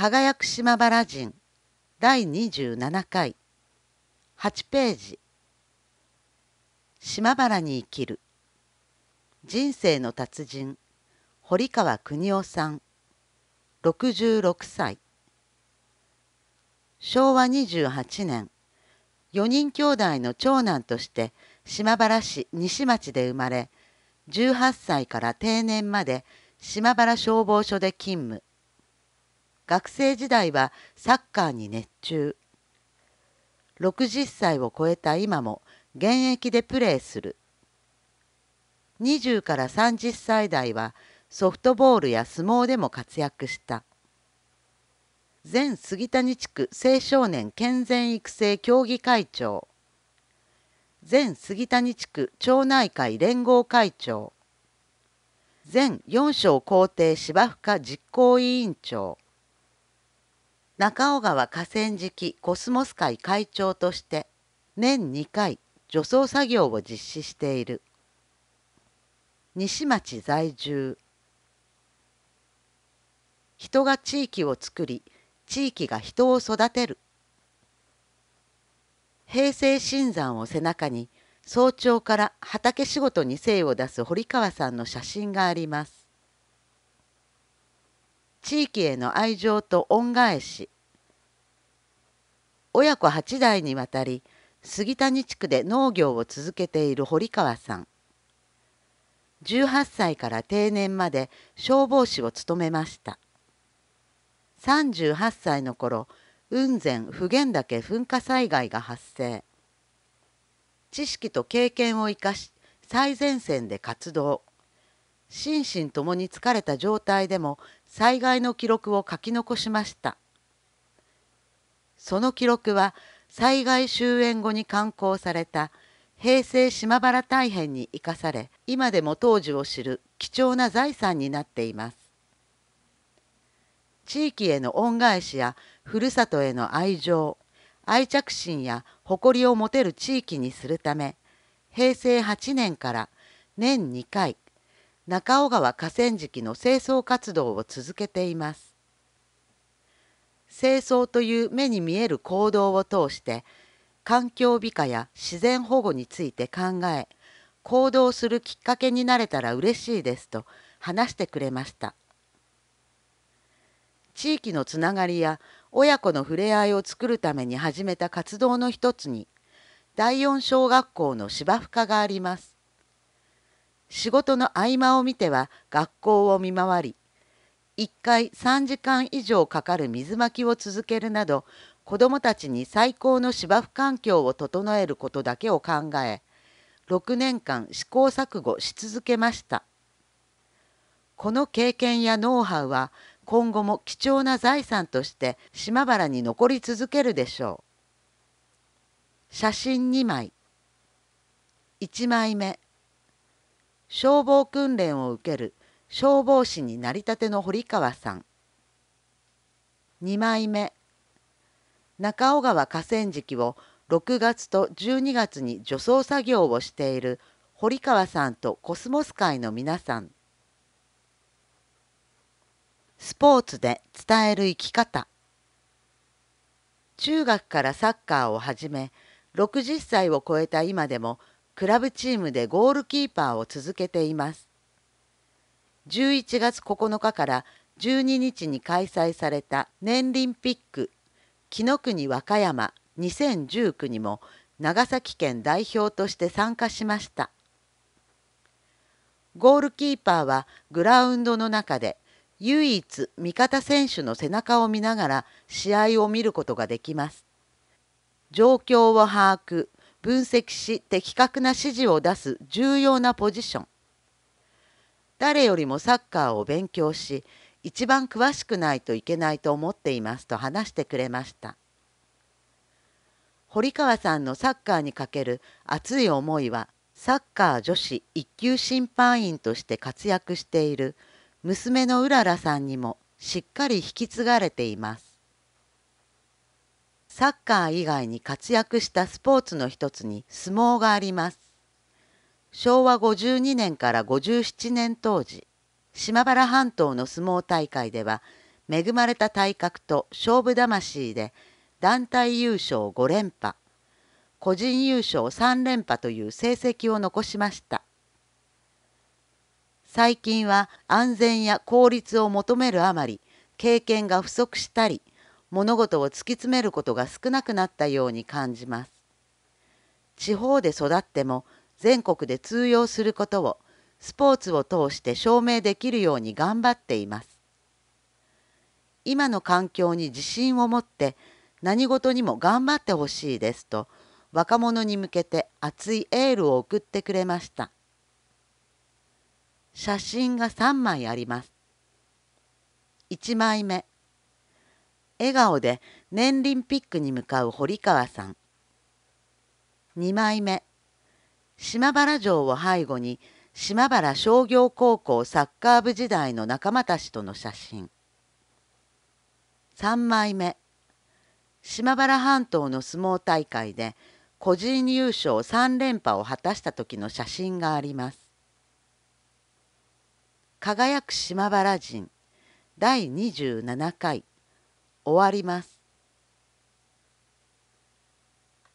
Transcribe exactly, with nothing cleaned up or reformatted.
輝く島原人だいにじゅうななかいはちページ。島原に生きる人生の達人堀川邦夫さんろくじゅうろくさい。しょうわにじゅうはちねん、よにん兄弟の長男として島原市西町で生まれ、じゅうはっさいから定年まで島原消防署で勤務。学生時代はサッカーに熱中。ろくじゅっさいを超えた今も現役でプレーする。にじゅうからさんじゅっさい代はソフトボールや相撲でも活躍した。前杉谷地区青少年健全育成協議会長、前杉谷地区町内会連合会長、前四章皇帝芝生課実行委員長、中尾川河川敷コスモス会会長として年にかい除草作業を実施している。西町在住。人が地域をつくり、地域が人を育てる。平成新山を背中に早朝から畑仕事に精を出す堀川さんの写真があります。地域への愛情と恩返し。親子はちだいにわたり杉谷地区で農業を続けている堀川さん。じゅうはっさいから定年まで消防士を務めました。さんじゅうはっさいの頃、雲仙普賢岳噴火災害が発生。知識と経験を生かし最前線で活動。心身ともに疲れた状態でも災害の記録を書き残しました。その記録は災害終焉後に刊行された平成島原大変に生かされ、今でも当時を知る貴重な財産になっています。地域への恩返しやふるさとへの愛情、愛着心や誇りを持てる地域にするため、へいせいはちねんから年にかい、中尾川河川敷の清掃活動を続けています。清掃という目に見える行動を通して、環境美化や自然保護について考え、行動するきっかけになれたら嬉しいですと話してくれました。地域のつながりや親子の触れ合いを作るために始めた活動の一つに、だいよん小学校の芝生課があります。仕事の合間を見ては学校を見回り、いっかいさんじかん以上かかる水まきを続けるなど、子どもたちに最高の芝生環境を整えることだけを考え、ろくねんかん試行錯誤し続けました。この経験やノウハウは今後も貴重な財産として島原に残り続けるでしょう。写真にまい。いちまいめ。消防訓練を受ける消防士になりたての堀川さん。にまいめ。中尾川河川敷をろくがつとじゅうにがつに除草作業をしている堀川さんとコスモス会の皆さん。スポーツで伝える生き方。中学からサッカーを始め、ろくじゅっさいを超えた今でもクラブチームでゴールキーパーを続けています。じゅういちがつここのかからじゅうににちに開催された年リンピック紀の国和歌山にせんじゅうきゅうにも長崎県代表として参加しました。ゴールキーパーはグラウンドの中で唯一味方選手の背中を見ながら試合を見ることができます。状況を把握、分析し的確な指示を出す重要なポジション。誰よりもサッカーを勉強し、一番詳しくないといけないと思っていますと話してくれました。堀川さんのサッカーにかける熱い思いは、サッカー女子一級審判員として活躍している娘のうららさんにもしっかり引き継がれています。サッカー以外に活躍したスポーツの一つに相撲があります。しょうわごじゅうにねんからごじゅうななねん当時、島原半島の相撲大会では恵まれた体格と勝負魂で団体優勝ご連覇、個人優勝さん連覇という成績を残しました。最近は安全や効率を求めるあまり、経験が不足したり、物事を突き詰めることが少なくなったように感じます。地方で育っても全国で通用することをスポーツを通して証明できるように頑張っています。今の環境に自信を持って何事にも頑張ってほしいですと若者に向けて熱いエールを送ってくれました。写真がさんまいあります。いちまいめ、笑顔で年輪ピックに向かう堀川さん。にまいめ、島原城を背後に島原商業高校サッカー部時代の仲間たちとの写真。さんまいめ、島原半島の相撲大会で個人優勝さん連覇を果たした時の写真があります。輝く島原人だいにじゅうななかい終わります。